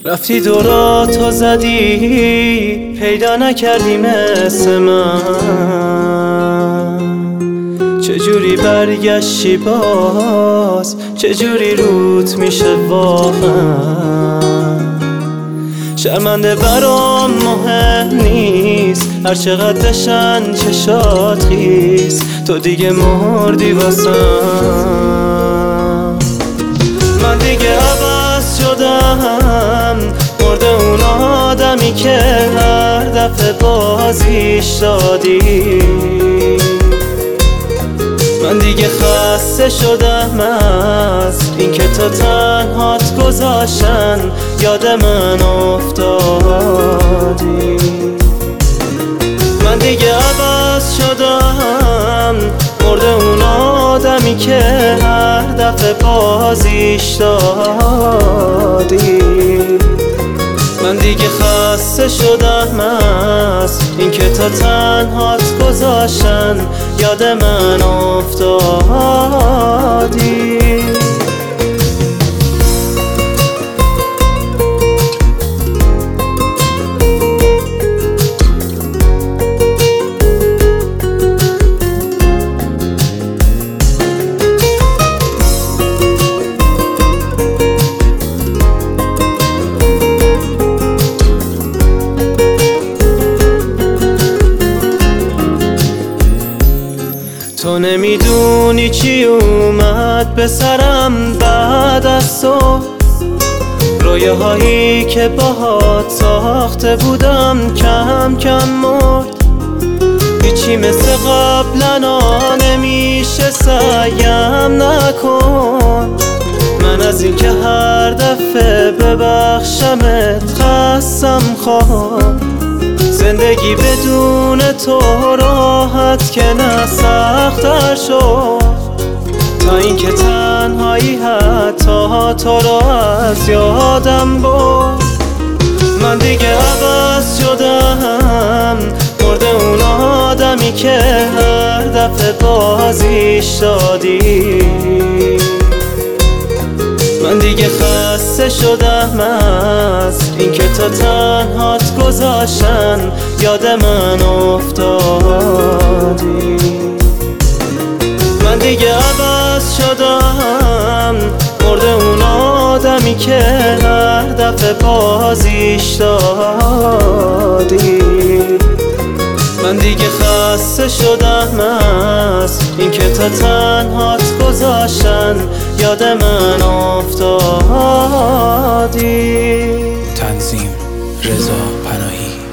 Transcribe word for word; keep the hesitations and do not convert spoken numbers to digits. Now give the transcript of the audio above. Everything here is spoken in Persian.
رفتی دوراتو زدی پیدا نکردی مثل من، چجوری برگشتی باز، چجوری روت میشه واقعا. شرمنده برام مهم نیست، هر چقدر دشن چشات خیس، تو دیگه مردی واسم. من دیگه عوض شدم، مرده اون آدمی که هر دفعه بازیش دادی. من دیگه خسته شدم از این که تو تنهات گذاشتن یاد من افتادی. من دیگه عوض شدم، مرده اون آدمی که هر دفعه بازیش دادی. من دیگه خسته شدم از این که تا تنهات گذاشتن یاد من افتادی. تو نمیدونی چی اومد به سرم بعد از تو، رویه هایی که باهات ساخته بودم کم کم مرد. هیچی مثل قبلنا نمیشه، سعیم نکن. من از این که هر دفعه ببخشمت خستم خواب. زندگی بدون تو راحت که نه سخت‌تر شد، تا اینکه تنهایی حتی تو رو از یادم برد. من دیگه عوض شدم، مرده اون آدمی که هر دفعه بازیش دادی. من دیگه خسته شدم از این که تو تنهات گذاشتن یاد من افتادی. من دیگه عوض شدم، مرده اون آدمی که هر دفعه بازیش دادی. من دیگه خسته شدم از این که تا تنهات گذاشتن یاد من افتادی. تنظیم رضا پناهی.